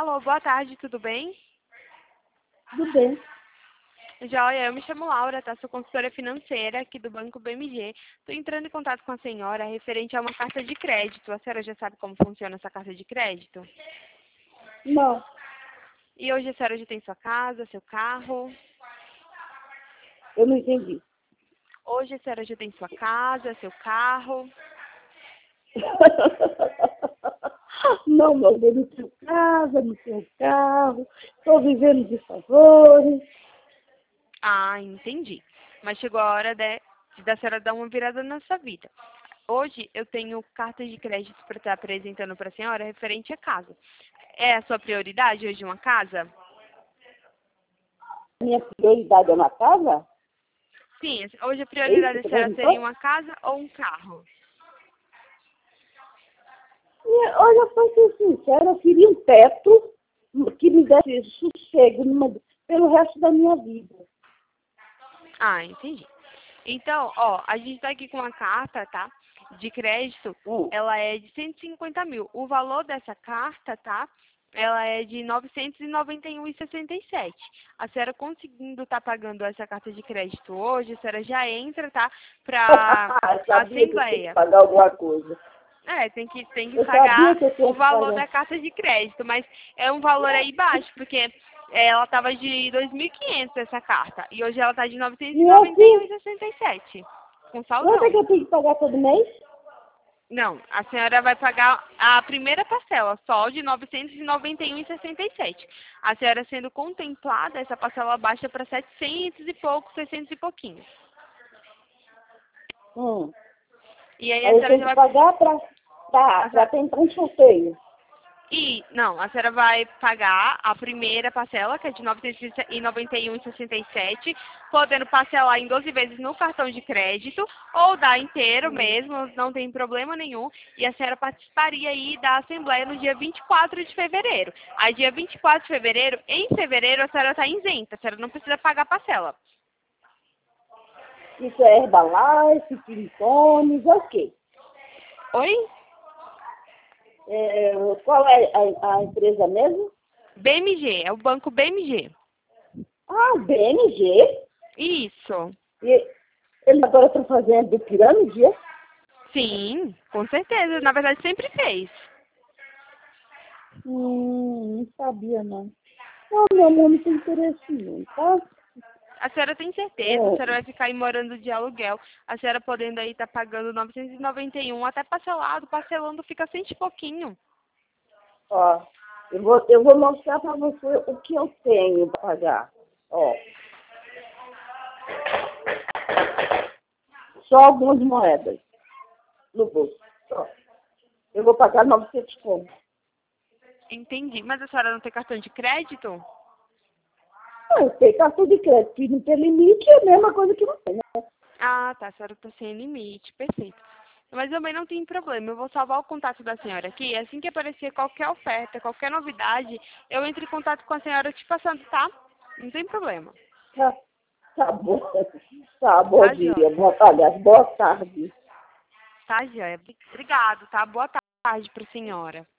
Alô, boa tarde, tudo bem? Tudo bem. Joia, eu me chamo Laura, tá? Sou consultora financeira aqui do Banco BMG. Estou entrando em contato com a senhora referente a uma carta de crédito. A senhora já sabe como funciona essa carta de crédito? Não, E hoje a senhora já tem sua casa, seu carro? eu não entendi. Hoje a senhora já tem sua casa, seu carro? Não, meu Deus, não tenho casa, não tenho carro, estou vivendo de favores. Ah, entendi. Mas chegou a hora da senhora dar uma virada na sua vida. Hoje eu tenho cartas de crédito para estar apresentando para a senhora referente à casa. É a sua prioridade hoje uma casa? Minha prioridade é uma casa? Sim, hoje a É isso prioridade que da você senhora seria perguntou? uma casa ou um carro? Olha, para ser sincera, eu queria um teto que me desse sossego pelo resto da minha vida. Ah, entendi. Então, ó, a gente tá aqui com uma carta, tá? De crédito, Hum. ela é de 150 mil. O valor dessa carta, tá? Ela é de 991,67. A senhora conseguindo estar pagando essa carta de crédito hoje, a senhora já entra, tá? Pra Eu sabia que eu tinha que Assembleia. pagar alguma coisa. É, tem que Eu sabia pagar que eu o tinha que valor pagar. da carta de crédito, mas é um valor aí baixo, porque ela estava de 2.500 essa carta, e hoje ela está de E assim, 991,67, com quanto é que saldão. eu tenho que pagar todo mês? Não, a senhora vai pagar a primeira parcela, só de 991,67. A senhora sendo contemplada, essa parcela baixa para 700 e pouco, 600 e pouquinho. Hum. E aí a Aí eu senhora tenho já que vai... pagar a para senhora- tentar um sorteio. E, não, a senhora vai pagar a primeira parcela, que é de 991,67, podendo parcelar em 12 vezes no cartão de crédito, ou dar inteiro Hum. mesmo, não tem problema nenhum. E a senhora participaria aí da Assembleia no dia 24 de fevereiro. Aí, dia 24 de fevereiro, em fevereiro, a senhora está isenta, a senhora não precisa pagar a parcela. Isso é Herbalife, Clintones, é o quê? Oi? Qual é a empresa mesmo? BMG, é o banco BMG. Ah, BMG. Isso. E eles agora estão fazendo pirâmide, é? Sim, com certeza. Na verdade, sempre fez. Não sabia não. Não, meu amor, não tem interesse não, tá? A senhora tem certeza? A É, senhora vai ficar aí morando de aluguel. A senhora podendo aí estar pagando 991, até parcelado. Parcelando fica cento e pouquinho. ó, eu vou mostrar para você o que eu tenho para pagar. Ó, só algumas moedas no bolso. Só. Eu vou pagar 900 conto. Entendi. Mas a senhora não tem cartão de crédito? Eu sei, cartão de crédito que não tem limite é a mesma coisa que não tem, né? Ah, tá. A senhora está sem limite. Perfeito. Mas também não tem problema. Eu vou salvar o contato da senhora aqui. Assim que aparecer qualquer oferta, qualquer novidade, eu entro em contato com a senhora te passando, tá? Não tem problema. Tá, tá bom. Tá, bom Tá, dia. joia? Aliás, boa tarde. Tá, joia? Obrigado, tá? Boa tarde para a senhora.